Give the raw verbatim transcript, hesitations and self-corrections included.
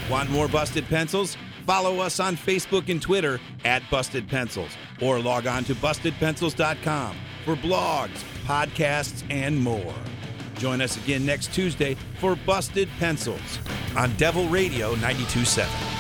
Want more Busted Pencils? Follow us on Facebook and Twitter at Busted Pencils, or log on to busted pencils dot com for blogs, podcasts, and more. Join us again next Tuesday for Busted Pencils on Devil Radio ninety-two point seven.